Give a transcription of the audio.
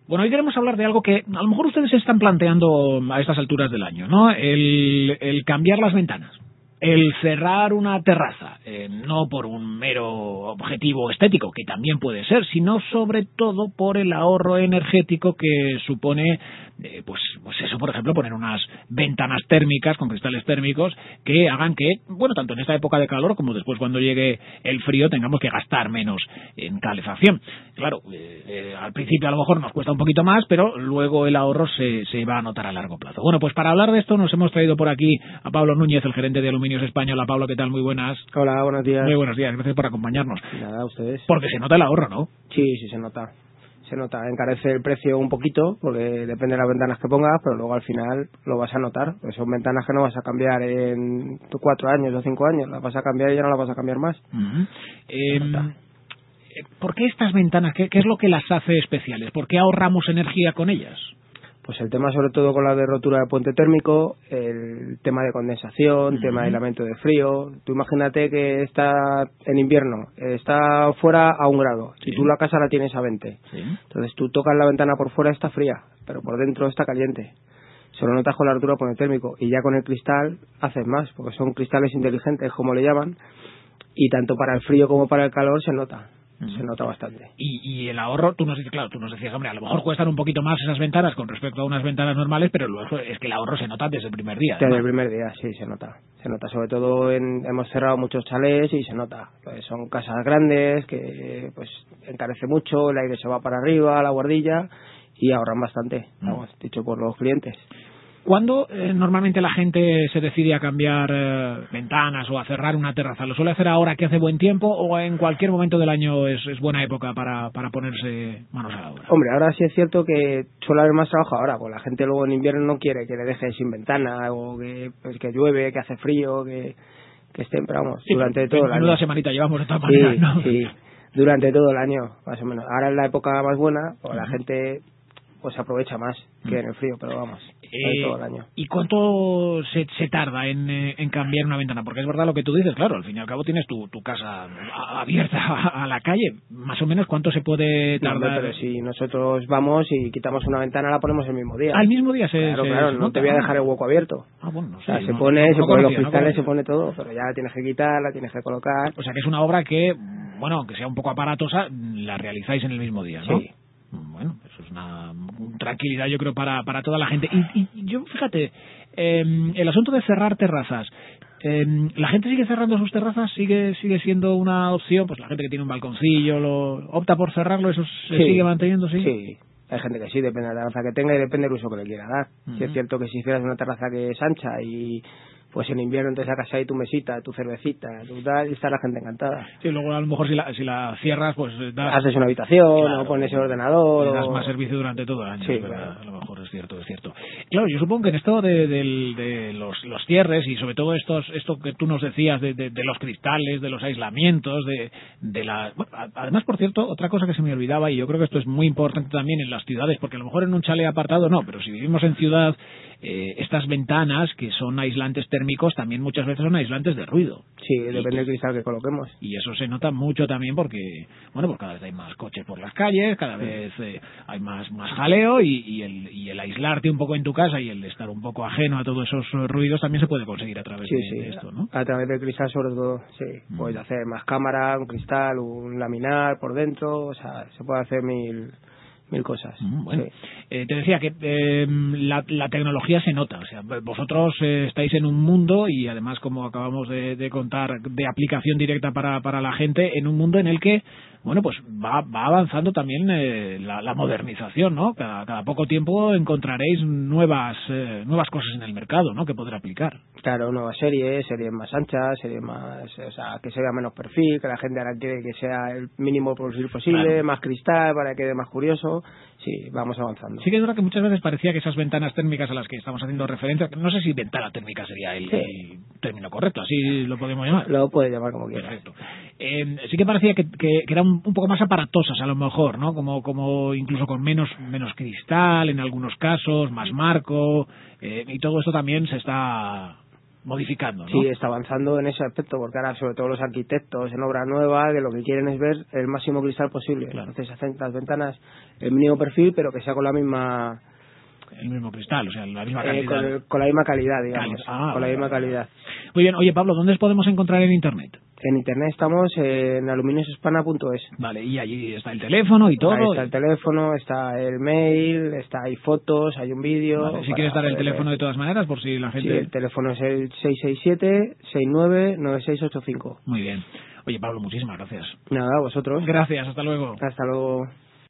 Bueno, hoy queremos hablar de algo que a lo mejor ustedes se están planteando a estas alturas del año, ¿no? El cambiar las ventanas. El cerrar una terraza, no por un mero objetivo estético, que también puede ser, sino sobre todo por el ahorro energético que supone, pues eso, por ejemplo, poner unas ventanas térmicas con cristales térmicos que hagan que, bueno, tanto en esta época de calor como después cuando llegue el frío tengamos que gastar menos en calefacción. Claro, al principio a lo mejor nos cuesta un poquito más, pero luego el ahorro se va a notar a largo plazo. Bueno, pues para hablar de esto nos hemos traído por aquí a Pablo Núñez, el gerente de Aluminios España. Hola, Pablo, ¿qué tal? Muy buenas. Hola, buenos días. Muy buenos días, gracias por acompañarnos. Nada, ustedes. Porque se nota el ahorro, ¿no? Sí, se nota. Se nota, encarece el precio un poquito, porque depende de las ventanas que pongas, pero luego al final lo vas a notar. Pues son ventanas que no vas a cambiar en 4 años o 5 años, las vas a cambiar y ya no las vas a cambiar más. ¿Por qué estas ventanas? ¿Qué es lo que las hace especiales? ¿Por qué ahorramos energía con ellas? Pues el tema sobre todo con la de rotura de puente térmico, el tema de condensación, tema de aislamiento de frío. Tú imagínate que está en invierno, está fuera a 1 grado, y tú la casa la tienes a 20. Entonces tú tocas la ventana por fuera, está fría, pero por dentro está caliente. Solo notas con la rotura de puente térmico, y ya con el cristal haces más, porque son cristales inteligentes, como le llaman, y tanto para el frío como para el calor se nota. Se nota bastante. Y el ahorro, tú nos decías, hombre, a lo mejor cuestan un poquito más esas ventanas con respecto a unas ventanas normales, pero luego es que el ahorro se nota desde el primer día. Desde el primer día, sí, se nota. Se nota, sobre todo hemos cerrado muchos chalés y se nota. Pues son casas grandes que pues encarece mucho, el aire se va para arriba, la guardilla, y ahorran bastante, vamos, dicho por los clientes. ¿Cuándo normalmente la gente se decide a cambiar ventanas o a cerrar una terraza? ¿Lo suele hacer ahora que hace buen tiempo o en cualquier momento del año es buena época para ponerse manos a la obra? Hombre, ahora sí es cierto que suele haber más trabajo ahora, pues la gente luego en invierno no quiere que le deje sin ventana o que llueve, que hace frío, que estén, pero vamos, sí, durante todo el año. Menuda semanita llevamos de todas maneras, ¿no? Sí, durante todo el año, más o menos. Ahora es la época más buena, pues la gente pues aprovecha más que en el frío, pero vamos, todo el año. ¿Y cuánto se tarda en cambiar una ventana? Porque es verdad lo que tú dices, claro, al fin y al cabo tienes tu casa abierta a la calle, más o menos ¿cuánto se puede tardar? No, pero si nosotros vamos y quitamos una ventana, la ponemos el mismo día. ¿Al mismo día Claro, no te voy a dejar el hueco abierto. Bueno, no sé. O sea, se pone los cristales, se pone todo, pero ya la tienes que quitar, la tienes que colocar. O sea, que es una obra que, bueno, aunque sea un poco aparatosa, la realizáis en el mismo día, ¿no? Sí. Bueno, eso es una tranquilidad, yo creo, para toda la gente. Y yo, fíjate, el asunto de cerrar terrazas, ¿la gente sigue cerrando sus terrazas? ¿Sigue siendo una opción? Pues la gente que tiene un balconcillo opta por cerrarlo, ¿eso se sigue manteniendo? Sí, hay gente que sí, depende de la terraza que tenga y depende del uso que le quiera dar. Si es cierto que si hicieras una terraza que es ancha y pues en invierno te sacas ahí tu mesita, tu cervecita, tu tal, y está la gente encantada. Sí, luego a lo mejor si la cierras, pues haces una habitación, claro, o pones el ordenador, le das más servicio durante todo el año. Sí, claro. A lo mejor es cierto. Claro, yo supongo que en esto de los cierres y sobre todo esto que tú nos decías de los cristales, de los aislamientos, además, por cierto, otra cosa que se me olvidaba, y yo creo que esto es muy importante también en las ciudades, porque a lo mejor en un chalet apartado no, pero si vivimos en ciudad, estas ventanas que son aislantes térmicos también muchas veces son aislantes de ruido. Sí, depende del cristal que coloquemos. Y eso se nota mucho también porque, bueno, pues cada vez hay más coches por las calles, cada vez hay más jaleo y el aislarte un poco en tu casa y el estar un poco ajeno a todos esos ruidos también se puede conseguir a través de esto, ¿no? A través del cristal sobre todo, sí. Puedes hacer más cámara, un cristal, un laminar por dentro, o sea, se puede hacer mil cosas. Bueno, te decía que la tecnología se nota, o sea, vosotros estáis en un mundo y además, como acabamos de contar, de aplicación directa para la gente, en un mundo en el que, bueno, pues va avanzando también la modernización, ¿no? Cada poco tiempo encontraréis nuevas cosas en el mercado, ¿no? Que poder aplicar. Claro, nuevas series más anchas, series más, o sea, que se vea menos perfil, que la gente ahora quiere que sea el mínimo perfil posible, claro, más cristal para que quede más curioso. Sí, vamos avanzando. Sí que es verdad que muchas veces parecía que esas ventanas térmicas a las que estamos haciendo referencia, no sé si ventana térmica sería el término correcto, así lo podemos llamar. Lo puedes llamar como quieras. Perfecto. Sí que parecía que eran un poco más aparatosas a lo mejor, ¿no? Como incluso con menos cristal en algunos casos, más marco, y todo esto también se está modificando, ¿no? Sí, está avanzando en ese aspecto, porque ahora sobre todo los arquitectos en obra nueva, que lo que quieren es ver el máximo cristal posible. Claro. Entonces hacen las ventanas el mínimo perfil, pero que sea con la misma... El mismo cristal, o sea, la misma calidad. con la misma calidad, digamos. Con la misma calidad. Muy bien. Oye, Pablo, ¿dónde os podemos encontrar en Internet? En Internet estamos en aluminioshispana.es. Vale, y allí está el teléfono y todo. Ahí está el teléfono, está el mail, hay fotos, hay un vídeo. Vale, si quieres dar el teléfono de todas maneras, por si la gente... Sí, el teléfono es el 667-699685. Muy bien. Oye, Pablo, muchísimas gracias. Nada, a vosotros. Gracias, hasta luego. Hasta luego.